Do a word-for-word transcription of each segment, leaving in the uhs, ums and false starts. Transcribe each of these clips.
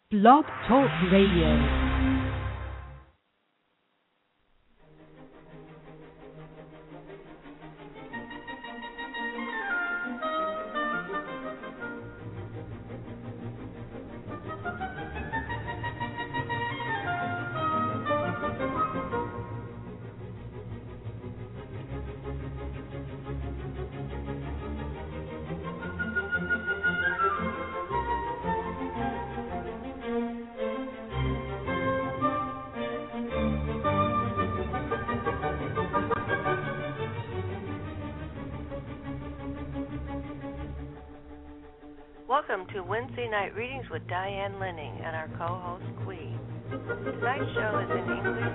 Blog Talk Radio. Welcome to Wednesday Night Readings with Diane Linning and our co-host, Quee. Tonight's show is in English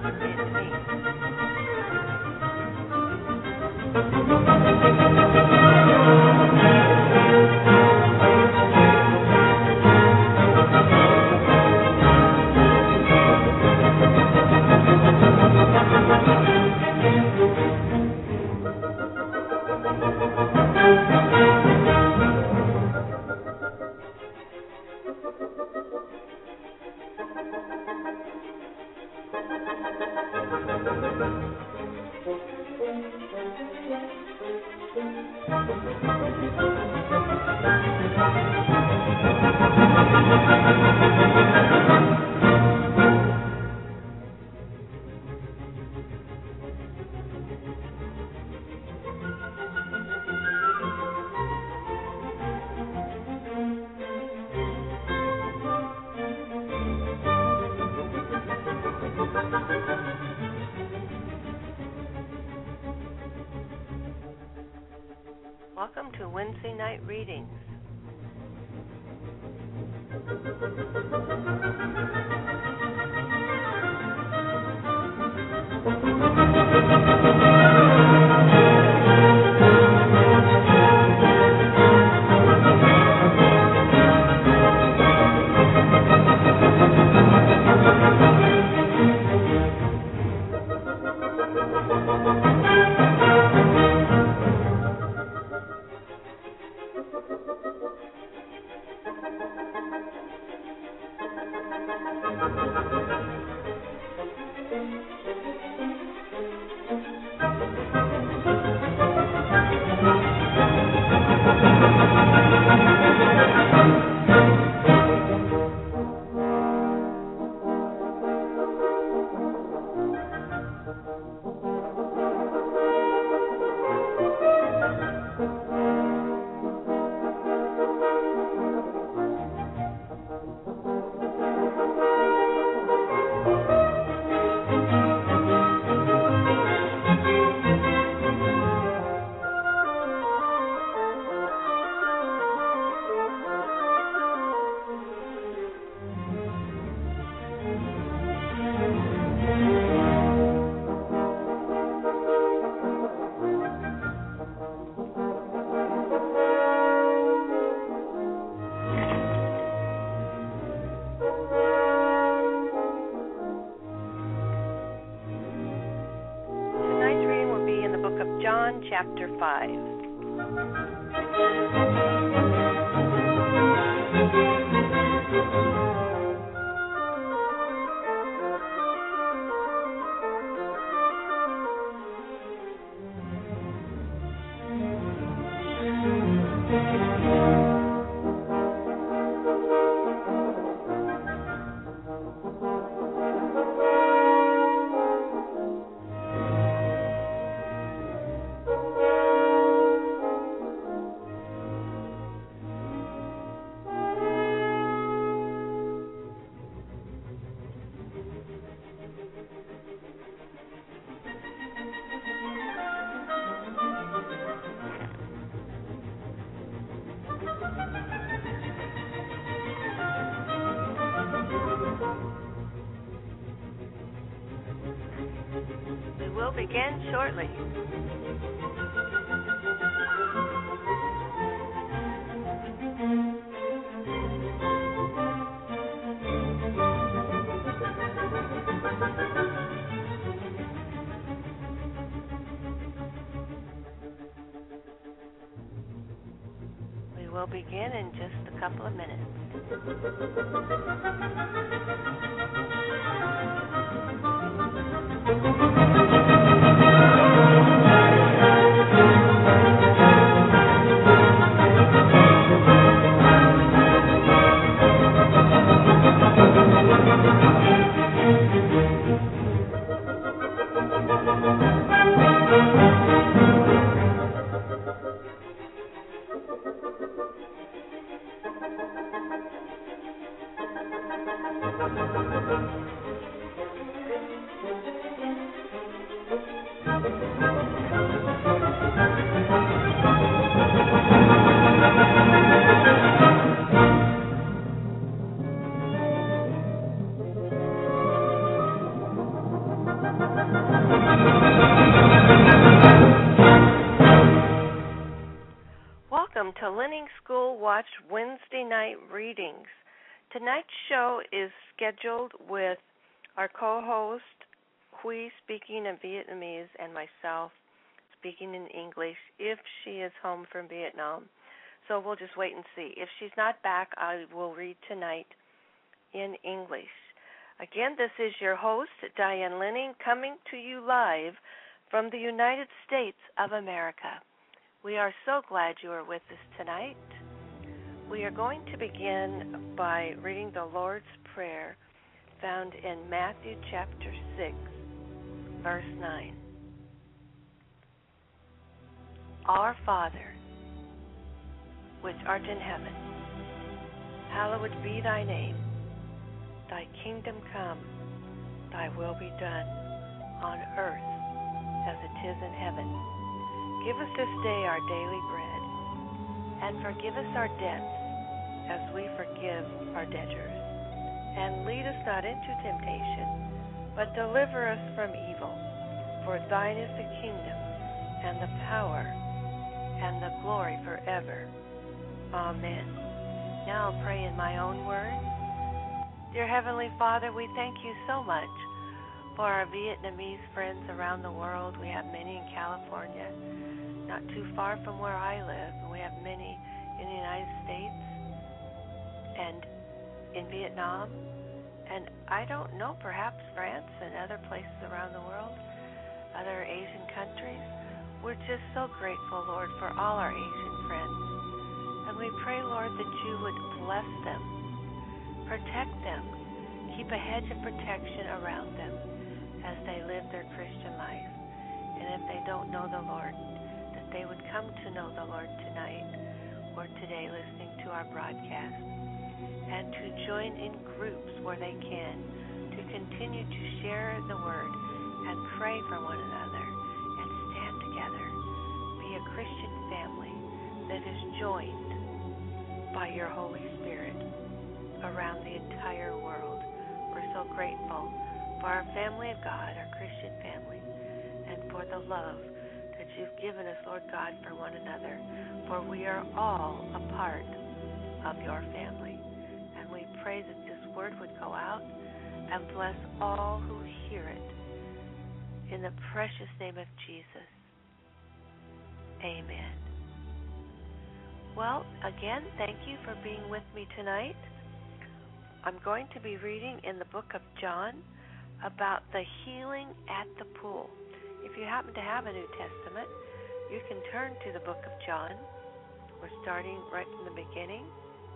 Welcome to Wednesday Night Readings. John chapter five. We will begin shortly. We will begin in just a couple of minutes. Welcome to Linning School Watch Wednesday night readings. Tonight's show is scheduled with our co-host, Hui, speaking in Vietnamese, and myself speaking in English if she is home from Vietnam. So we'll just wait and see. If she's not back, I will read tonight in English. Again, this is your host, Diane Linning, coming to you live from the United States of America. We are so glad you are with us tonight. We are going to begin by reading the Lord's Prayer found in Matthew chapter six, verse nine. Our Father, which art in heaven, hallowed be thy name. Thy kingdom come, thy will be done, on earth as it is in heaven. Give us this day our daily bread, and forgive us our debts as we forgive our debtors. And lead us not into temptation, but deliver us from evil. For thine is the kingdom, and the power, and the glory forever. Amen. Now I'll pray in my own words. Dear Heavenly Father, we thank you so much for our Vietnamese friends around the world. We have many in California, not too far from where I live. We have many in the United States and in Vietnam, and I don't know, perhaps France and other places around the world, other Asian countries. We're just so grateful, Lord, for all our Asian friends. And we pray, Lord, that you would bless them, protect them, keep a hedge of protection around them as they live their Christian life. And if they don't know the Lord, that they would come to know the Lord tonight or today listening to our broadcast, and to join in groups where they can to continue to share the word and pray for one another and stand together. Be a Christian family that is joined by your Holy Spirit around the entire world. We're so grateful for our family of God, our Christian family, and for the love that you've given us, Lord God, for one another. For we are all a part of your family. And we pray that this word would go out and bless all who hear it. In the precious name of Jesus. Amen. Well, again, thank you for being with me tonight. I'm going to be reading in the book of John about the healing at the pool. If you happen to have a New Testament, you can turn to the book of John. We're starting right from the beginning.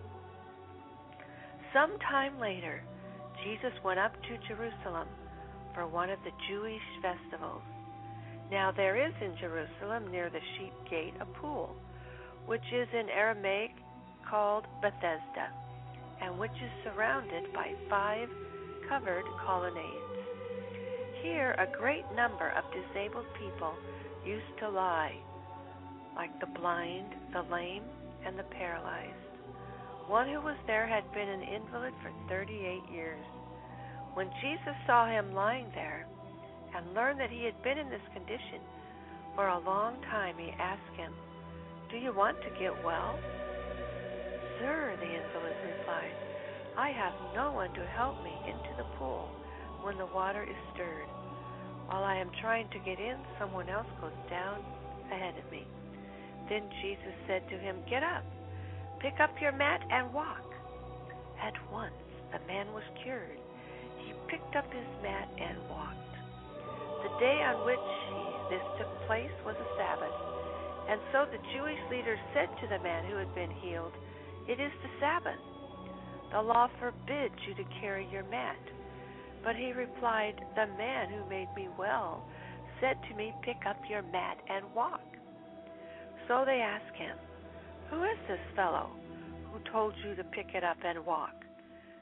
Sometime later, Jesus went up to Jerusalem for one of the Jewish festivals. Now there is in Jerusalem near the Sheep Gate a pool, which is in Aramaic called Bethesda, and which is surrounded by five covered colonnades. Here a great number of disabled people used to lie, like the blind, the lame, and the paralyzed. One who was there had been an invalid for thirty-eight years. When Jesus saw him lying there and learned that he had been in this condition for a long time, he asked him, "Do you want to get well?" "Sir," the invalid replied, "I have no one to help me into the pool when the water is stirred. While I am trying to get in, someone else goes down ahead of me." Then Jesus said to him, "Get up, pick up your mat and walk." At once the man was cured. He picked up his mat and walked. The day on which he, this took place was a Sabbath, and so the Jewish leaders said to the man who had been healed, "It is the Sabbath. The law forbids you to carry your mat." But he replied, "The man who made me well said to me, 'Pick up your mat and walk.'" So they asked him, "Who is this fellow who told you to pick it up and walk?"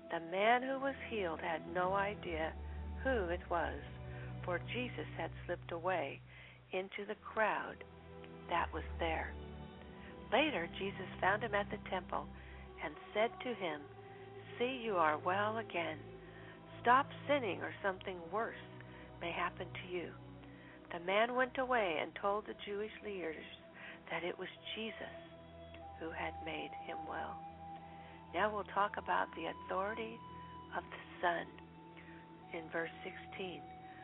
The man who was healed had no idea who it was, for Jesus had slipped away into the crowd that was there. Later, Jesus found him at the temple and said to him, "See, you are well again. Stop sinning, or something worse may happen to you." The man went away and told the Jewish leaders that it was Jesus who had made him well. Now we'll talk about the authority of the Son in verse sixteen.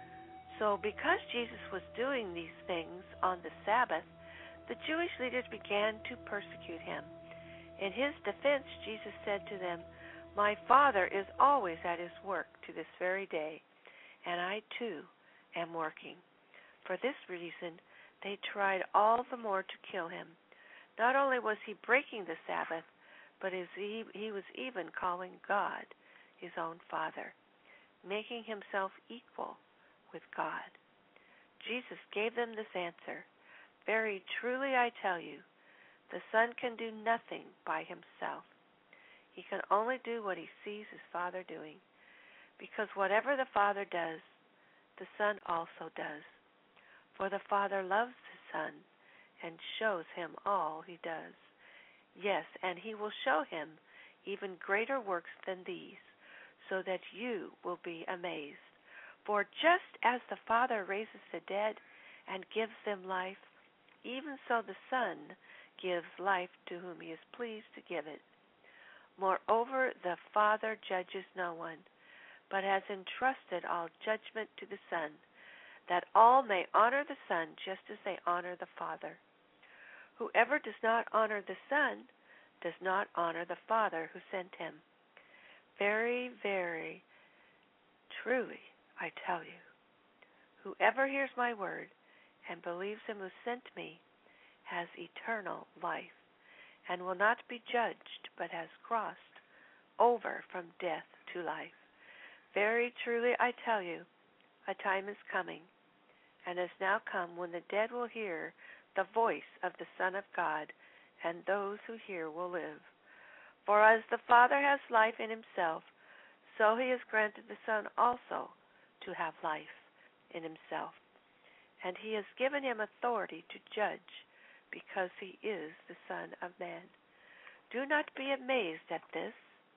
So because Jesus was doing these things on the Sabbath, the Jewish leaders began to persecute him. In his defense, Jesus said to them, "My Father is always at his work to this very day, and I too am working." For this reason, they tried all the more to kill him. Not only was he breaking the Sabbath, but he, he was even calling God his own Father, making himself equal with God. Jesus gave them this answer, "Very truly I tell you, the Son can do nothing by himself. He can only do what he sees his Father doing, because whatever the Father does, the Son also does. For the Father loves the Son and shows him all he does. Yes, and he will show him even greater works than these, so that you will be amazed. For just as the Father raises the dead and gives them life, even so the Son gives life to whom he is pleased to give it. Moreover, the Father judges no one, but has entrusted all judgment to the Son, that all may honor the Son just as they honor the Father. Whoever does not honor the Son does not honor the Father who sent him. Very, very truly, I tell you, whoever hears my word and believes him who sent me has eternal life, and will not be judged, but has crossed over from death to life. Very truly, I tell you, a time is coming, and has now come, when the dead will hear the voice of the Son of God, and those who hear will live. For as the Father has life in himself, so he has granted the Son also to have life in himself. And he has given him authority to judge, because he is the Son of Man. Do not be amazed at this,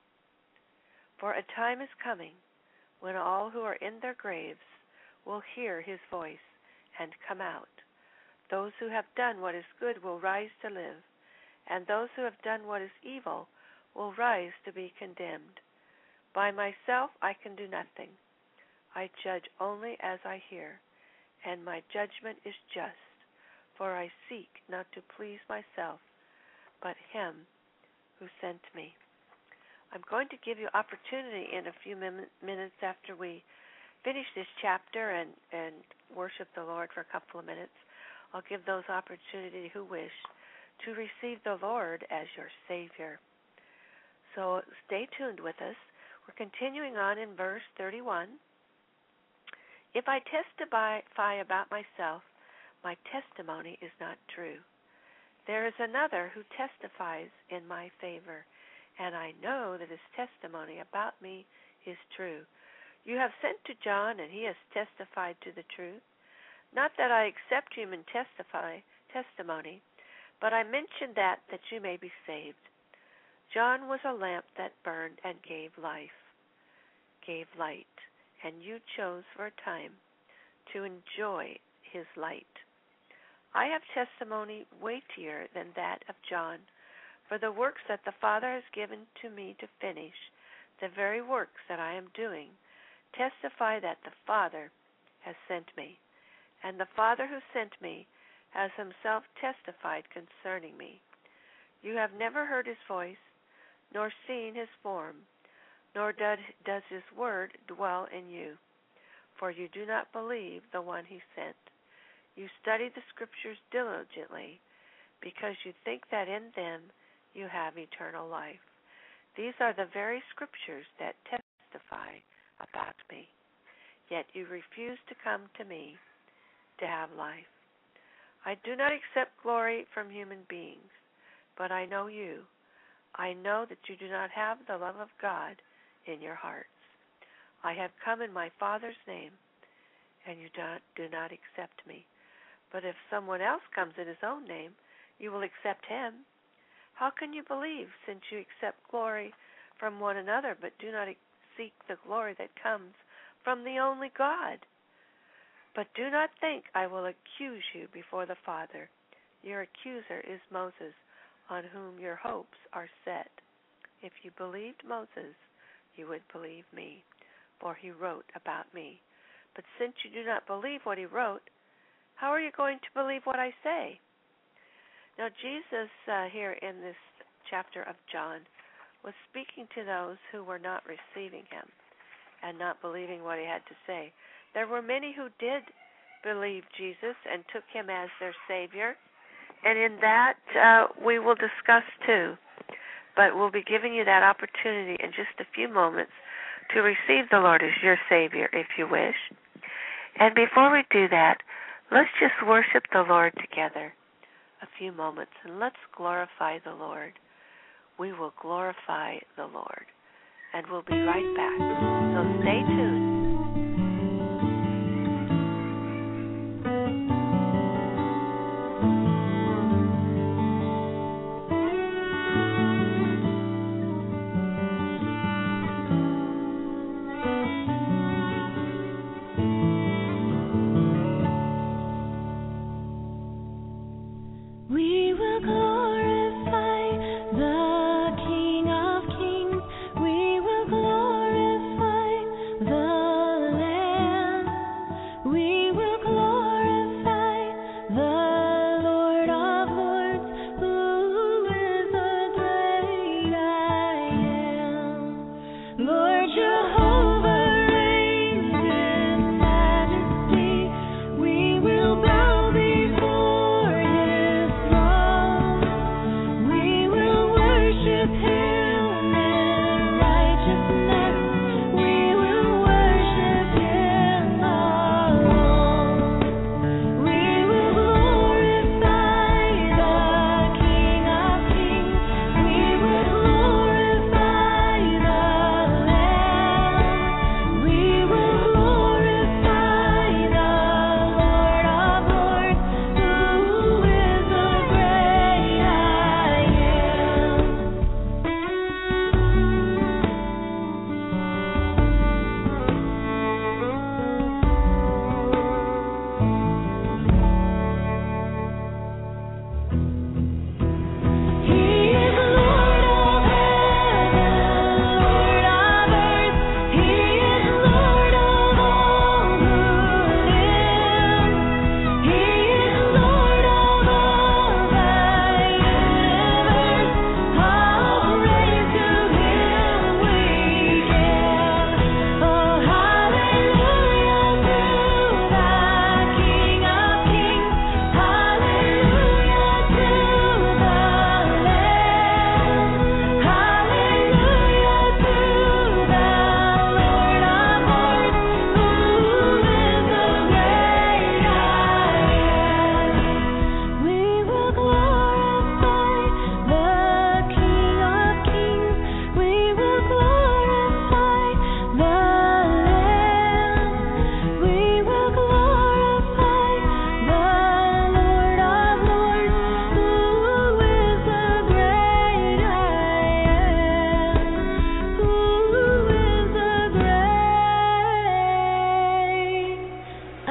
for a time is coming when all who are in their graves will hear his voice and come out. Those who have done what is good will rise to live, and those who have done what is evil will rise to be condemned. By myself I can do nothing. I judge only as I hear, and my judgment is just, for I seek not to please myself, but him who sent me. I'm going to give you opportunity in a few min- minutes after we finish this chapter and, and worship the Lord for a couple of minutes. I'll give those opportunity who wish to receive the Lord as your Savior. So stay tuned with us. We're continuing on in verse thirty-one. If I testify about myself, my testimony is not true. There is another who testifies in my favor, and I know that his testimony about me is true. You have sent to John, and he has testified to the truth. Not that I accept human testify, testimony, but I mention that that you may be saved. John was a lamp that burned and gave life, gave light, and you chose for a time to enjoy his light. I have testimony weightier than that of John, for the works that the Father has given to me to finish, the very works that I am doing, testify that the Father has sent me. And the Father who sent me has himself testified concerning me. You have never heard his voice, nor seen his form, nor does his word dwell in you, for you do not believe the one he sent. You study the Scriptures diligently, because you think that in them you have eternal life. These are the very Scriptures that testify about me. Yet you refuse to come to me to have life. I do not accept glory from human beings, but I know you. I know that you do not have the love of God in your hearts. I have come in my Father's name, and you do not, do not accept me. But if someone else comes in his own name, you will accept him. How can you believe, since you accept glory from one another, but do not seek the glory that comes from the only God? But do not think I will accuse you before the Father. Your accuser is Moses, on whom your hopes are set. If you believed Moses, you would believe me, for he wrote about me. But since you do not believe what he wrote, how are you going to believe what I say? Now, Jesus, uh, here in this chapter of John, was speaking to those who were not receiving him and not believing what he had to say. There were many who did believe Jesus and took him as their Savior, and in that uh, we will discuss too. But we'll be giving you that opportunity in just a few moments to receive the Lord as your Savior, if you wish. And before we do that, let's just worship the Lord together a few moments, and let's glorify the Lord. We will glorify the Lord, and we'll be right back. So stay tuned. We will glorify the King of Kings. We will glorify the Lamb. We will glorify the Lord of Lords, who is the great I am. Lord Jehovah reigns in majesty. We will bow before His throne. We will worship Him in righteousness. We will worship Him alone. We will glorify the King of Kings. We will glorify the Lamb. We will glorify the Lord of Lords, who is the great I am. He is Lord of heaven, Lord of earth. He is Lord of all who live. He is Lord of all the universe. All praise to Him we give. Oh, hallelujah to the King of Kings. Hallelujah to the Lamb. Hallelujah to the Lord of Lords, who is the great I am. We will glorify the King of Kings. We will glorify the Lamb. We will glorify the Lord of Lords, who is the great I am. Who is the great I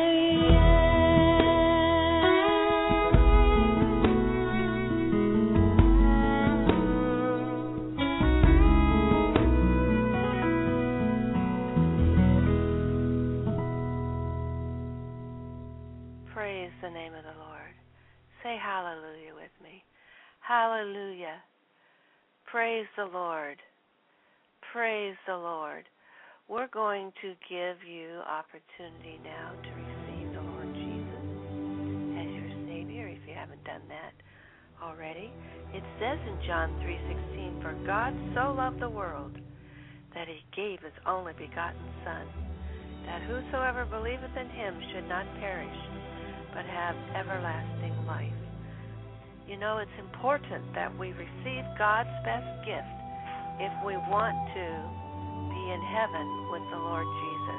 Praise the name of the Lord. Say hallelujah with me. Hallelujah. Praise the Lord. Praise the Lord. We're going to give you opportunity now to receive the Lord Jesus as your Savior, if you haven't done that already. It says in John three sixteen, "For God so loved the world that He gave His only begotten Son, that whosoever believeth in Him should not perish, but have everlasting life." You know, it's important that we receive God's best gift if we want to heaven with the Lord Jesus.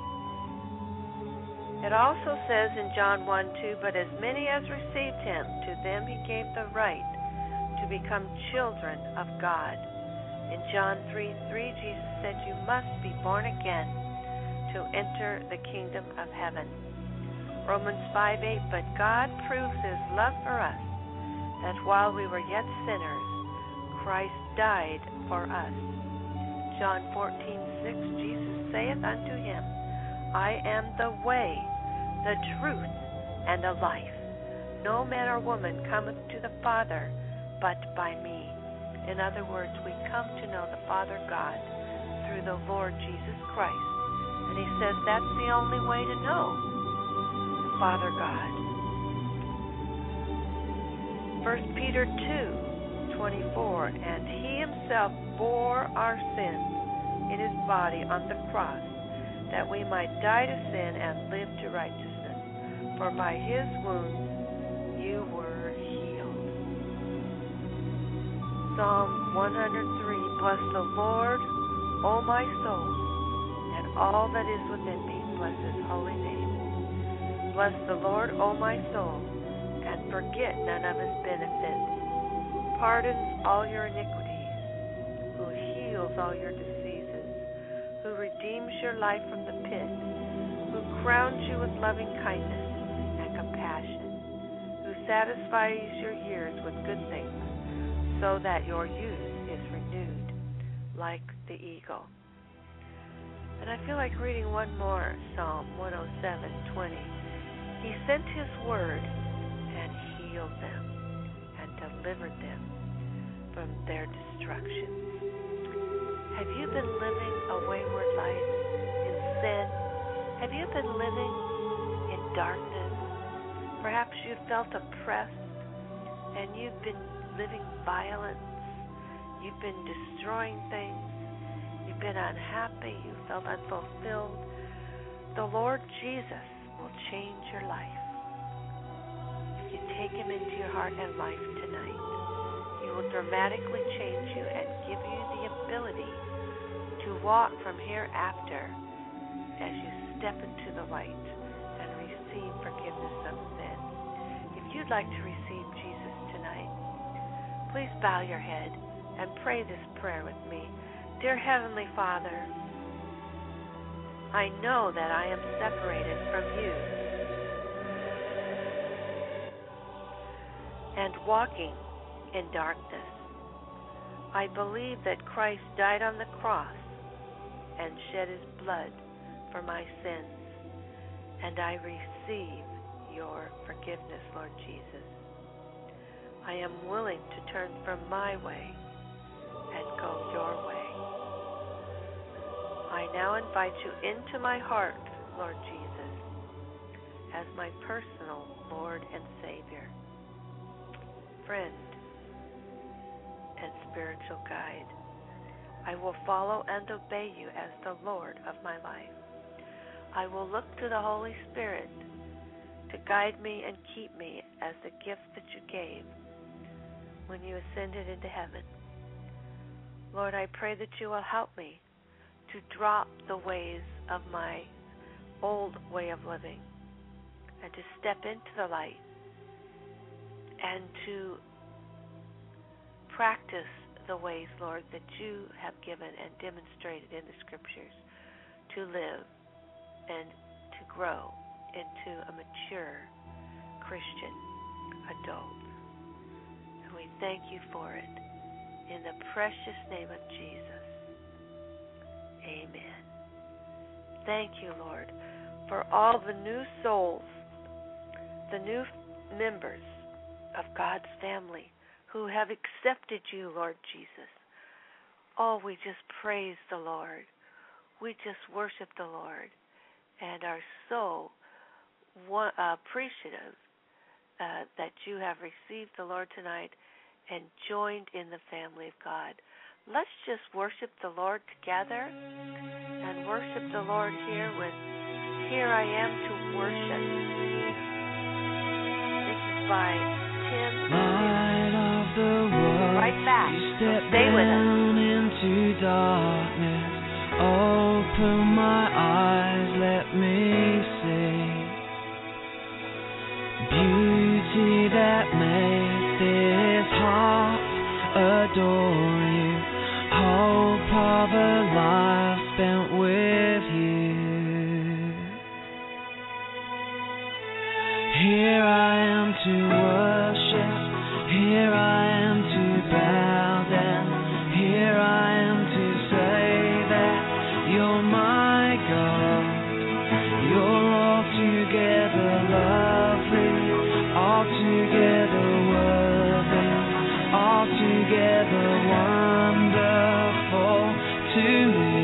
It also says in John one two, but as many as received him, to them he gave the right to become children of God. In John three three, Jesus said, you must be born again to enter the kingdom of heaven. Romans five eight, but God proves his love for us, that while we were yet sinners, Christ died for us. John fourteen six, Jesus saith unto him, I am the way, the truth, and the life. No man or woman cometh to the Father but by me. In other words, we come to know the Father God through the Lord Jesus Christ. And he says that's the only way to know the Father God. First Peter two twenty-four, and he himself bore our sins in his body on the cross, that we might die to sin and live to righteousness. For by his wounds you were healed. Psalm one hundred three, bless the Lord, O my soul, and all that is within me, bless his holy name. Bless the Lord, O my soul, and forget none of his benefits, pardons all your iniquities, who heals all your diseases, who redeems your life from the pit, who crowns you with loving kindness and compassion, who satisfies your years with good things, so that your youth is renewed like the eagle. And I feel like reading one more Psalm one oh seven twenty. He sent his word and healed them and delivered them from their destruction. Have you been living a wayward life in sin? Have you been living in darkness? Perhaps you felt oppressed and you've been living violence. You've been destroying things. You've been unhappy. You felt unfulfilled. The Lord Jesus will change your life. If you take him into your heart and life tonight, he will dramatically change you and give you the ability to walk from hereafter as you step into the light and receive forgiveness of sin. If you'd like to receive Jesus tonight, please bow your head and pray this prayer with me. Dear Heavenly Father, I know that I am separated from you and walking in darkness. I believe that Christ died on the cross and shed his blood for my sins, and I receive your forgiveness, Lord Jesus. I am willing to turn from my way and go your way. I now invite you into my heart, Lord Jesus, as my personal Lord and Savior, friend, and spiritual guide. I will follow and obey you as the Lord of my life. I will look to the Holy Spirit to guide me and keep me as the gift that you gave when you ascended into heaven. Lord, I pray that you will help me to drop the ways of my old way of living and to step into the light and to practice the ways, Lord, that you have given and demonstrated in the Scriptures to live and to grow into a mature Christian adult. And we thank you for it in the precious name of Jesus. Amen. Thank you, Lord, for all the new souls, the new members of God's family who have accepted you, Lord Jesus. Oh, we just praise the Lord. We just worship the Lord and are so one, uh, appreciative uh, that you have received the Lord tonight and joined in the family of God. Let's just worship the Lord together and worship the Lord here with Here I Am to Worship. This is by Tim. Light of the world, Right back. you So step stay with us. down into darkness. Oh, Open my eyes, let me see beauty that makes this heart adore you. Hope of a life spent with you. Here I am to worship. Here I am to bow down. Here I am to say that you're my God. You're altogether lovely, altogether worthy, altogether wonderful to me.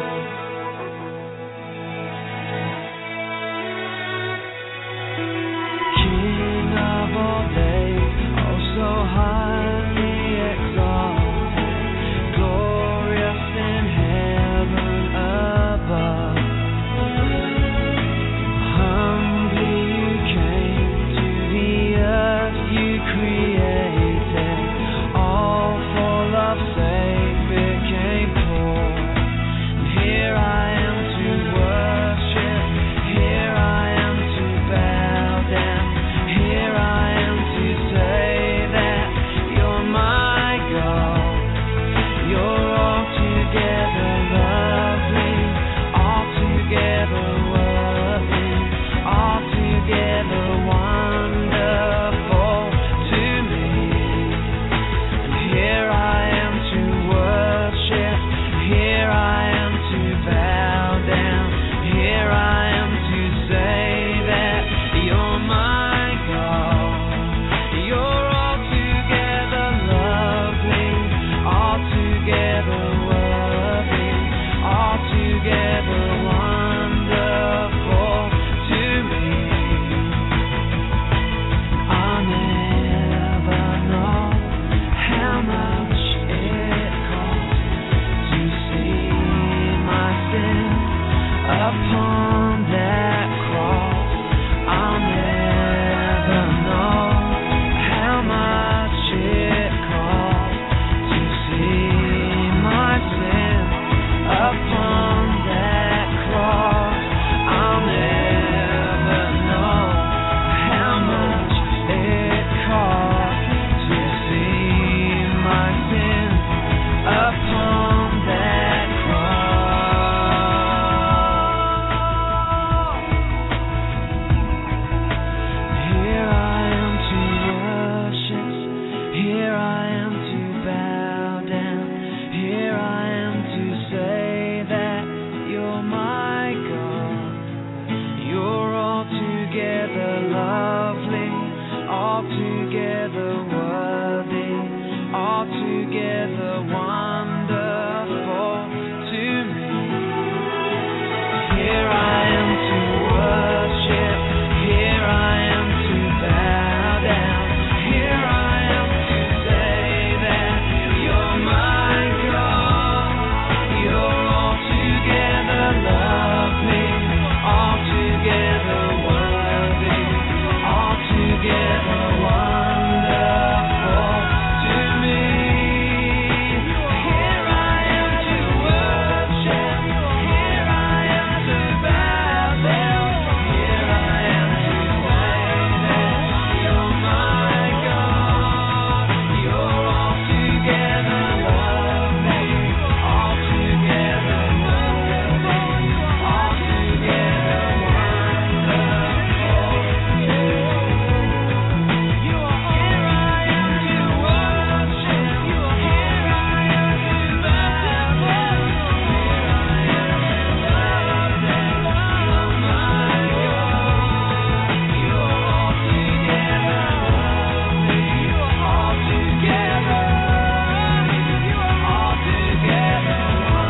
King of all days, oh so highly exalted, glorious in heaven above. Humbly you came to the earth you created, all for love's sake became poor. And here I am to worship, here I am to bow down, here I am to say that you're my God. You're altogether lovely, altogether worthy, altogether wonderful to me. And here I am to worship, here I am to bow down, here I am to say that you're my God. You're altogether lovely, altogether worthy, altogether wonderful to me. I'll never know how much it costs to see my sin upon that cross. I'll never know how much it costs to see my sin upon that cross. I'll never know how much it costs to see my sin upon that cross. Here I am to worship, here I am to bow down, here I am to say that you're my God. You're altogether lovely, altogether worthy, altogether wonderful to me. Here I am to worship, here I am to bow down, here I am to say that you're my God. You're altogether lovely, altogether worthy, altogether wonderful to me. Here I am to worship, here I am to bow down, here I am to say that you're my God. You're altogether lovely, altogether worthy, altogether wonderful to me. Here I am to worship, here I am to bow down, here I am to say that you're my God. You're altogether lovely, altogether, altogether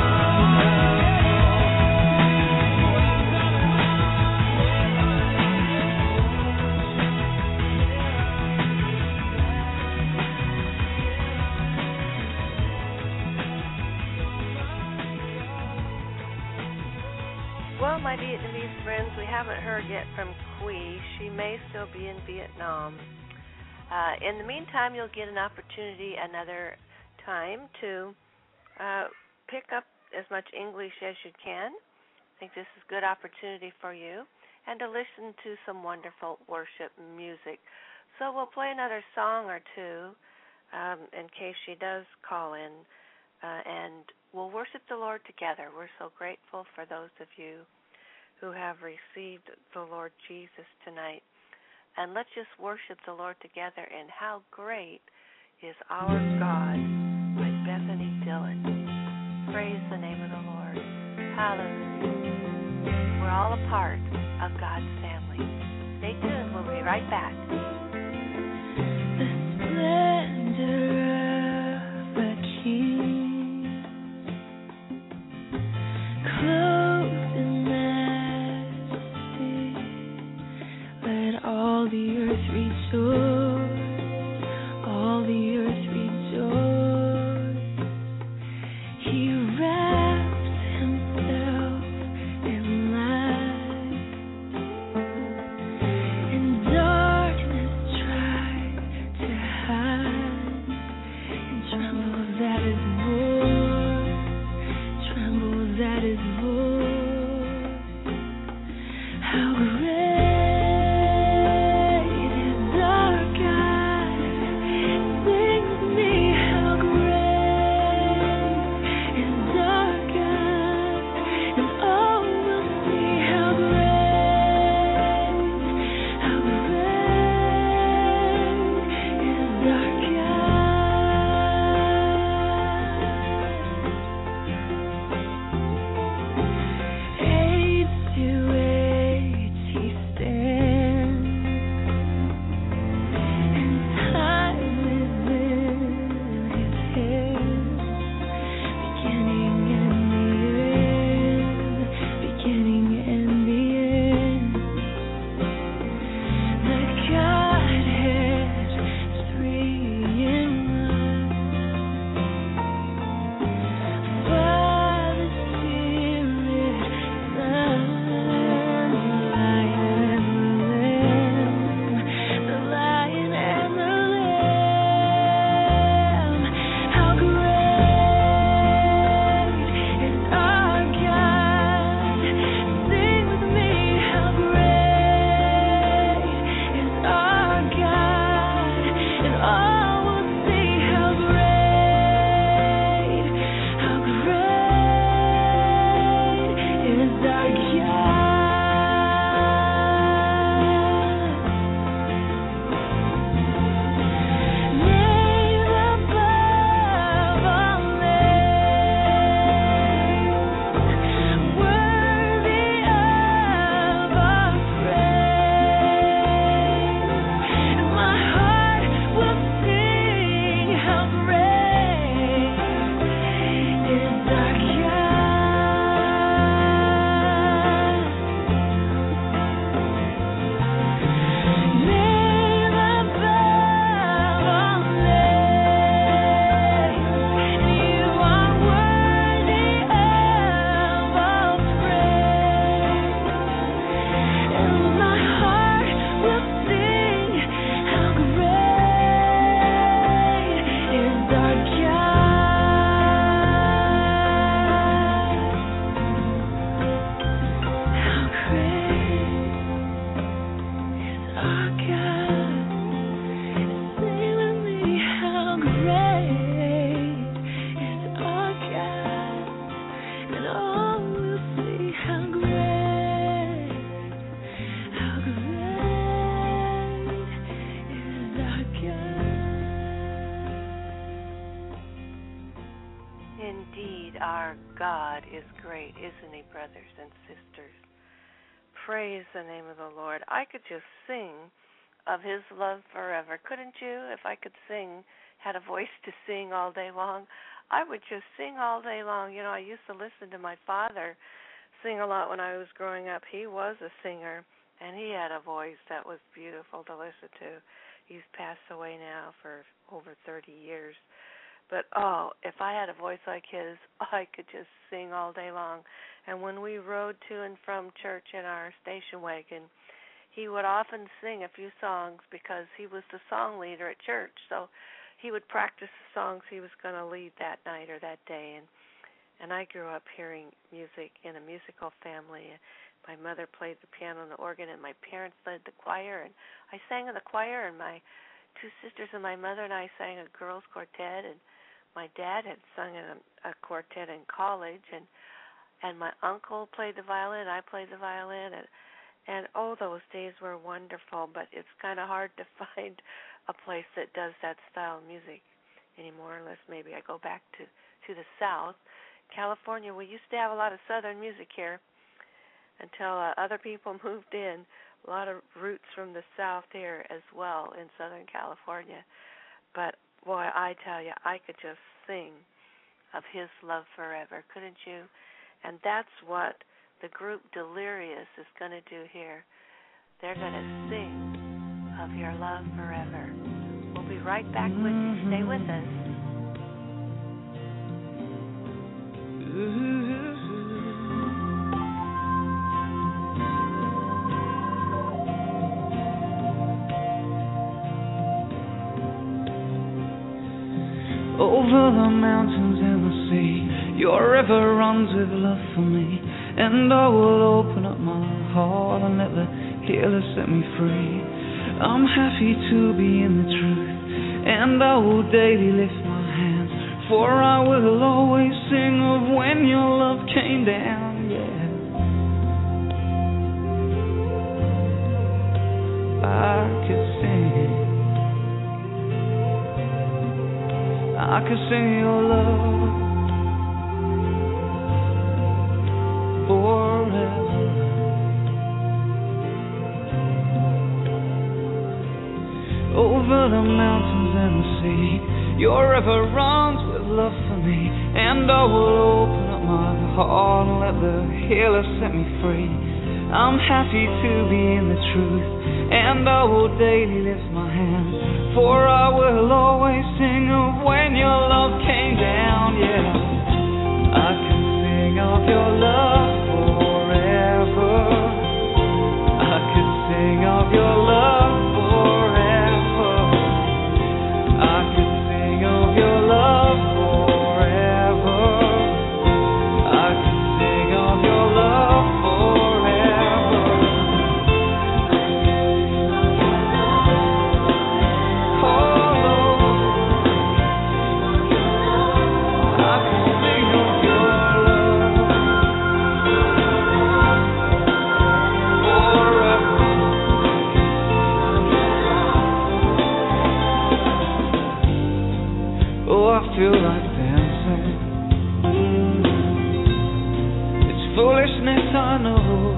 Well, my Vietnamese friends, we haven't heard yet from Quy. She may still be in Vietnam. Uh, in the meantime, you'll get an opportunity another time to uh, pick up as much English as you can. I think this is a good opportunity for you, and to listen to some wonderful worship music. So we'll play another song or two um, in case she does call in, uh, and we'll worship the Lord together. We're so grateful for those of you who have received the Lord Jesus tonight. And let's just worship the Lord together in How Great is Our God by Bethany Dillon. Praise the name of the Lord. Hallelujah. We're all a part of God's family. Stay tuned. We'll be right back. The splendor of a king, clothed in majesty, let all the earth rejoice, all the earth rejoice. He wraps himself in light, and darkness tried to hide, and trembles at his voice, trembles at his voice. How great is our God! Sing with me, how great is our God! And all will see how great, how great is our God. Age to age he stands, and time within his hands, beginning and the end, beginning and the end. The Godhead is three in one. Father, Spirit, Son, the Lion and the Lamb, the Lion and the Lamb. How great is our God! Sing with me, how great is our God! And all will see how great, how great is our God. Name above all names, worthy of our praise. And my heart will sing how great is our God. Name above all names, you are worthy of all praise. And my heart will sing how great is our God. How great is our God? Sing with me, how great is our God? And all will see how great, how great is our God. Indeed, our God is great, isn't he, brothers and sisters? Praise the name of the Lord. I could just sing of his love forever, couldn't you? If I could sing, had a voice to sing all day long, I would just sing all day long. You know, I used to listen to my father sing a lot when I was growing up. He was a singer, and he had a voice that was beautiful to listen to. He's passed away now for over thirty years. But, oh, if I had a voice like his, I could just sing all day long. And when we rode to and from church in our station wagon, he would often sing a few songs because he was the song leader at church. So he would practice the songs he was going to lead that night or that day. And And I grew up hearing music in a musical family. My mother played the piano and the organ, and my parents led the choir, and I sang in the choir, and my two sisters and my mother and I sang a girls' quartet, and my dad had sung in a, a quartet in college, and and my uncle played the violin, I played the violin, and and oh, those days were wonderful, but it's kind of hard to find a place that does that style of music anymore, unless maybe I go back to, to the South. California, we used to have a lot of Southern music here until uh, other people moved in. A lot of roots from the South here as well in Southern California. But, boy, I tell you, I could just sing of His Love Forever, couldn't you? And that's what the group Delirious is going to do here. They're going to sing of Your Love Forever. We'll be right back with you. Stay with us. Over the mountains and the sea, Your river runs with love for me, and I will open up my heart and let the healer set me free. I'm happy to be in the truth, and I will daily lift my hands, for I will always sing of when Your love came down, yeah. I could sing, I could sing Your love forever. Over the mountains and the sea, Your river runs with love for me, and I will open up my heart and let the healer set me free. I'm happy to be in the truth, and I will daily lift my hands, for I will always sing of when Your love came down, yeah. I can sing of Your love forever. I could sing of Your love forever. I could sing of Your love forever. I could sing of Your love forever. Oh Lord, I could sing of Your love forever. Oh, I feel like dancing. It's foolishness, I know,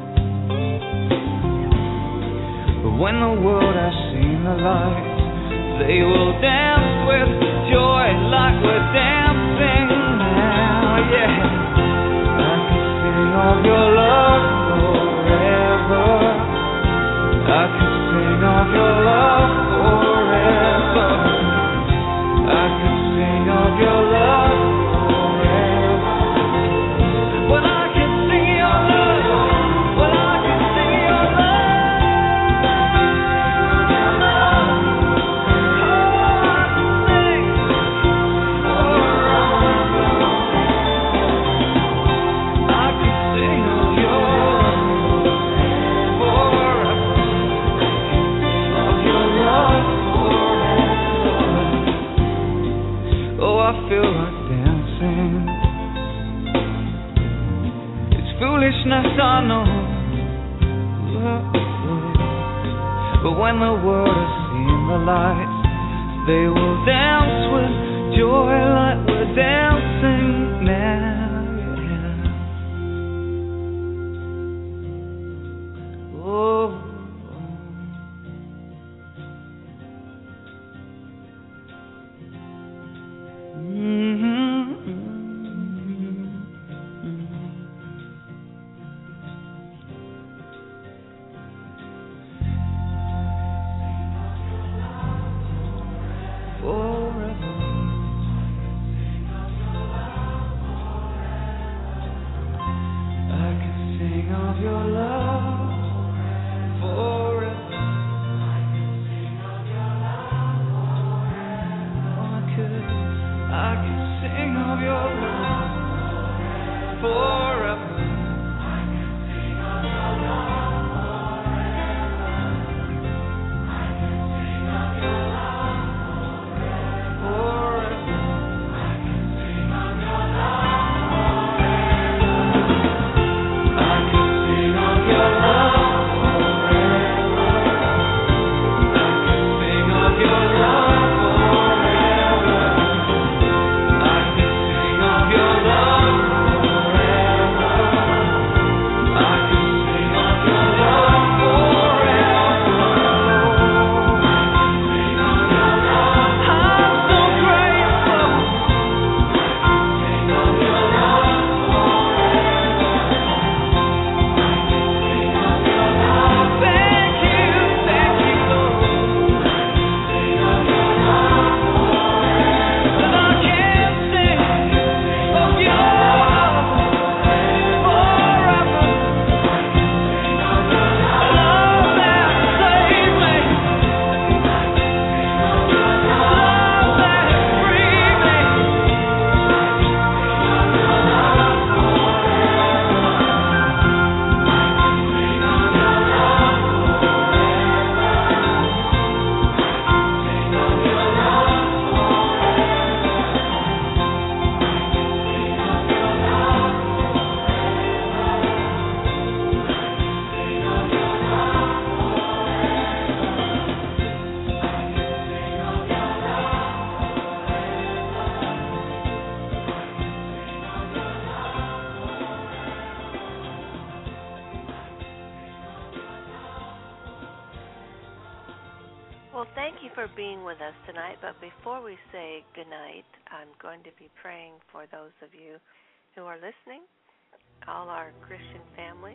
but when the world has seen the light, they will dance with joy like we're dancing now, yeah. I can sing of Your love forever. I can sing of Your love forever. I can sing of Your love forever. Well, I can sing Your love. Well, I can sing Your love. Oh, I can sing forever. I can sing of Your love forever. Of Your love forever. Oh, I feel like dancing. It's foolishness, I know, but when the world has seen the light, they will dance with joy like we're dancing now, yeah. Oh, I can sing of Your love Well, thank you for being with us tonight. But before we say goodnight, I'm going to be praying for those of you who are listening, all our Christian family.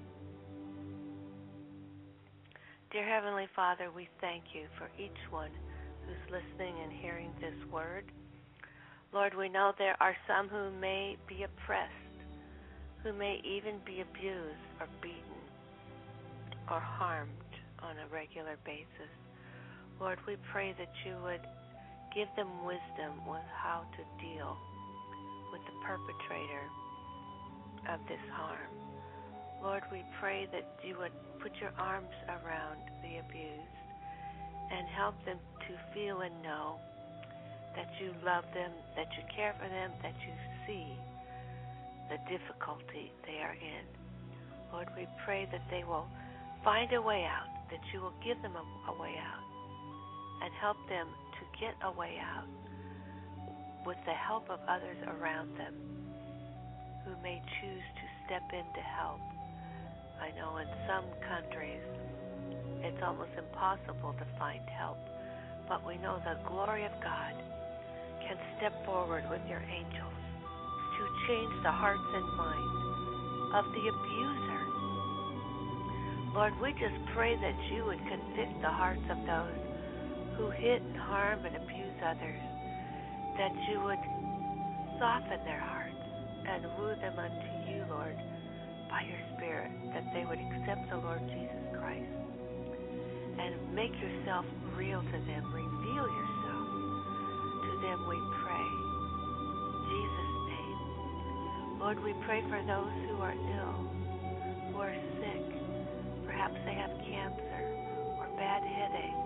Dear Heavenly Father, we thank you for each one who's listening and hearing this word. Lord, we know there are some who may be oppressed, who may even be abused or beaten or harmed on a regular basis. Lord, we pray that you would give them wisdom with how to deal with the perpetrator of this harm. Lord, we pray that you would put your arms around the abused and help them to feel and know that you love them, that you care for them, that you see the difficulty they are in. Lord, we pray that they will find a way out, that you will give them a, a way out and help them to get a way out with the help of others around them who may choose to step in to help. I know in some countries it's almost impossible to find help, but we know the glory of God can step forward with your angels to change the hearts and minds of the abuser. Lord, we just pray that you would convict the hearts of those who hit and harm and abuse others, that you would soften their hearts and woo them unto you, Lord, by your Spirit, that they would accept the Lord Jesus Christ and make yourself real to them, reveal yourself to them, we pray. In Jesus' name. Lord, we pray for those who are ill, who are sick. Perhaps they have cancer or bad headaches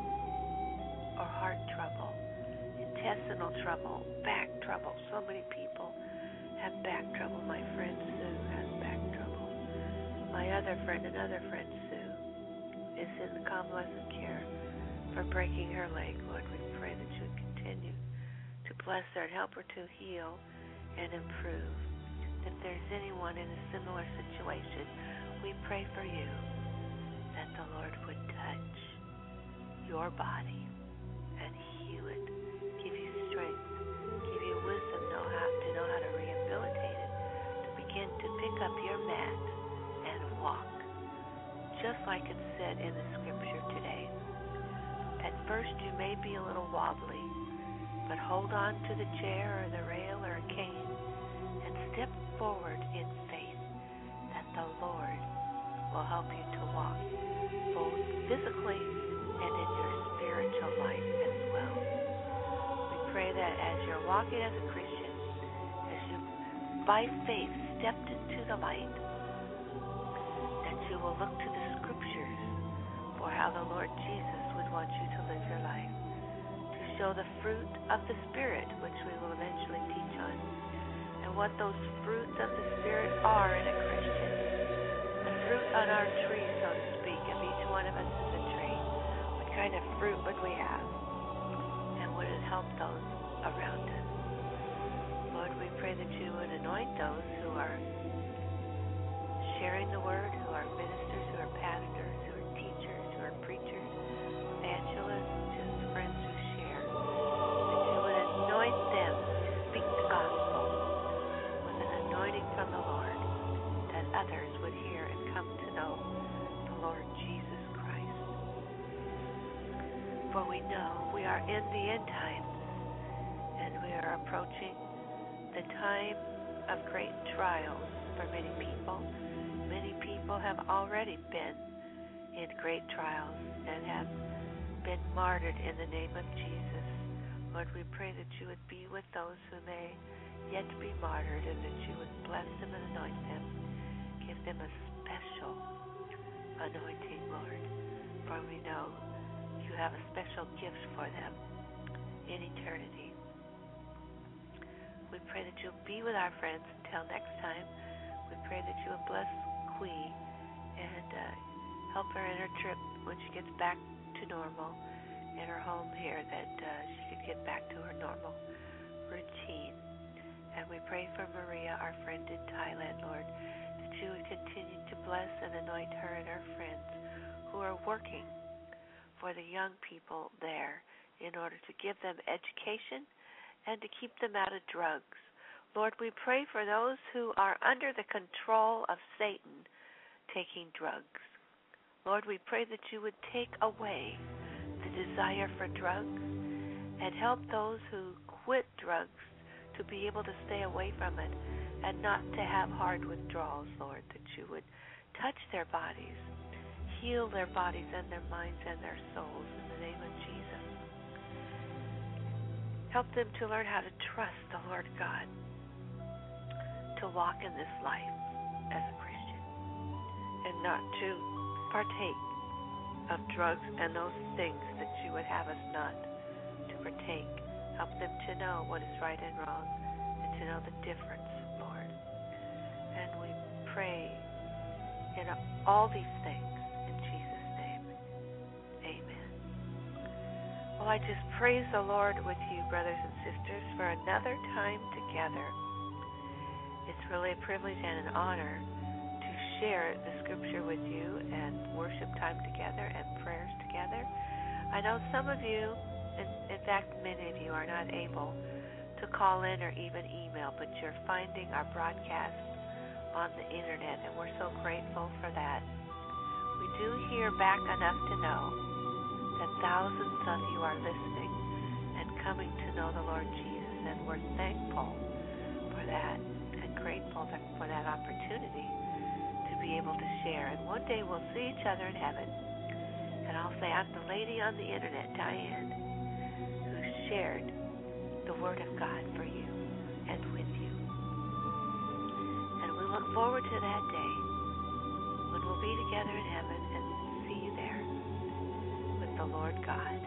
or heart trouble, intestinal trouble, back trouble. So many people have back trouble. My friend Sue has back trouble. My other friend, another friend Sue, is in the convalescent care for breaking her leg. Lord, we pray that you would continue to bless her and help her to heal and improve. If there's anyone in a similar situation, we pray for you that the Lord would touch your body and heal it, give you strength, give you wisdom know how, to know how to rehabilitate it, to begin to pick up your mat and walk, just like it said in the scripture today. At first you may be a little wobbly, but hold on to the chair or the rail or a cane and step forward in faith that the Lord will help you to walk, both physically and in your spiritual life as well. We pray that as you're walking as a Christian, as you by faith stepped into the light, that you will look to the scriptures for how the Lord Jesus would want you to live your life, to show the fruit of the Spirit, which we will eventually teach on, and what those fruits of the Spirit are in a Christian. The fruit on our tree, so to speak, if each one of us is a tree, what kind of fruit would we have? And would it help those around us? Lord, we pray that you would anoint those who are sharing the word, who are ministers, who are pastors, who are teachers, who are preachers, evangelists, just friends who share. That you would anoint them to speak the gospel with an anointing from the Lord, that others would hear and come to know the Lord Jesus Christ. For we know we are in the end times, and we are approaching the time of great trials for many people. Many people have already been in great trials and have been martyred in the name of Jesus. Lord, we pray that you would be with those who may yet be martyred, and that you would bless them and anoint them. Give them a special anointing, Lord, for we know you have a special gift for them in eternity. We pray that you'll be with our friends until next time. We pray that you will bless Quee and uh, help her in her trip when she gets back to normal in her home here, that uh, she could get back to her normal routine. And we pray for Maria, our friend in Thailand, Lord, that you would continue to bless and anoint her and her friends who are working for the young people there in order to give them education and to keep them out of drugs. Lord, we pray for those who are under the control of Satan taking drugs. Lord, we pray that you would take away the desire for drugs and help those who quit drugs to be able to stay away from it and not to have hard withdrawals, Lord, that you would touch their bodies, heal their bodies and their minds and their souls in the name of Jesus. Help them to learn how to trust the Lord God, to walk in this life as a Christian and not to partake of drugs and those things that you would have us not to partake. Help them to know what is right and wrong and to know the difference, Lord. And we pray in all these things in Jesus' name. Amen. Well, I just praise the Lord with you, brothers and sisters, for another time together. It's really a privilege and an honor to share the scripture with you and worship time together and prayers together. I know some of you, in, in fact, many of you are not able to call in or even email, but you're finding our broadcast on the internet, and we're so grateful for that. We do hear back enough to know that thousands of you are listening and coming to know the Lord Jesus, and we're thankful for that and grateful for that opportunity to be able to share. And one day we'll see each other in heaven, and I'll say, I'm the lady on the internet, Diane, who shared the Word of God for you and with you. And we look forward to that day when we'll be together in heaven and see you there with the Lord God.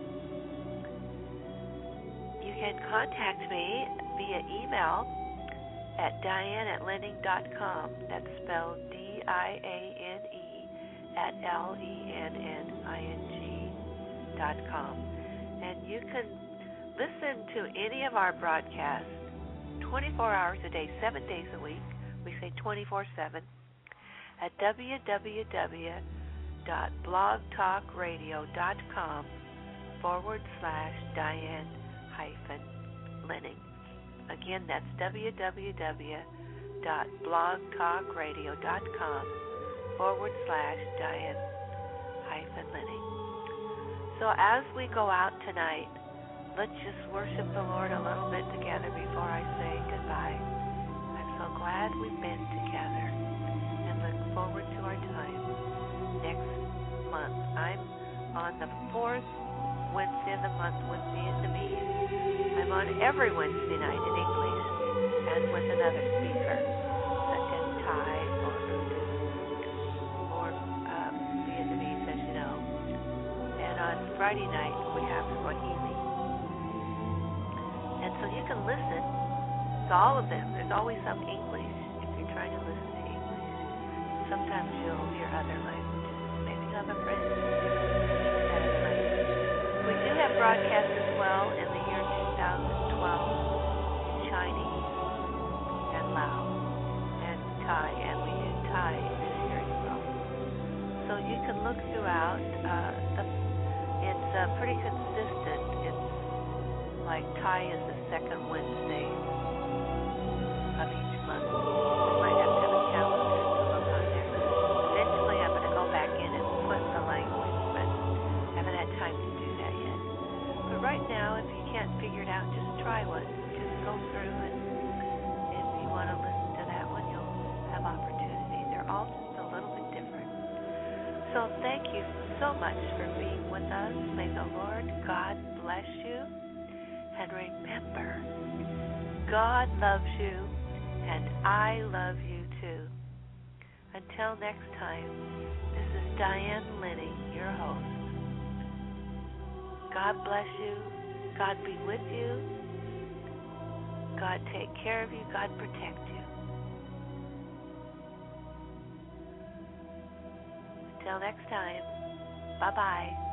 You can contact me via email at diane at lenning dot com. That's spelled D I A N E at L E N N I N G dot com. And you can listen to any of our broadcasts twenty-four hours a day, seven days a week. We say twenty-four seven at www dot blogtalkradio.com forward slash Diane hyphen Lenning. Again, that's www dot blogtalkradio.com forward slash Diane hyphen Lenning. So as we go out tonight, let's just worship the Lord a little bit together before I say goodbye. I'm so glad we've been together and look forward to our time next month. I'm on the fourth Wednesday of the month with Vietnamese. I'm on every Wednesday night in English and with another speaker, such as Thai or Urdu or um, Vietnamese, as you know. And on Friday night, we have Swahili. And so you can listen to all of them. There's always some English if you're trying to listen to English. Sometimes you'll hear other languages. Maybe you have a friend who speaks that language. We do have broadcasts as well in the year two thousand twelve in Chinese and Lao and Thai, and we do Thai this year as well. So you can look throughout. Uh, the, it's uh, pretty consistent. It's like Thai is the second Wednesday of each month. I might have to have a calendar to look on there. Eventually I'm going to go back in and put the language, but I haven't had time to do that yet. But right now, if you can't figure it out, just try one. Just go through, and if you want to listen to that one, you'll have opportunity. They're all just a little bit different. So thank you so much for being with us. May the Lord God bless you. And remember, God loves you, and I love you too. Until next time, this is Diane Lenning, your host. God bless you. God be with you. God take care of you. God protect you. Until next time, bye-bye.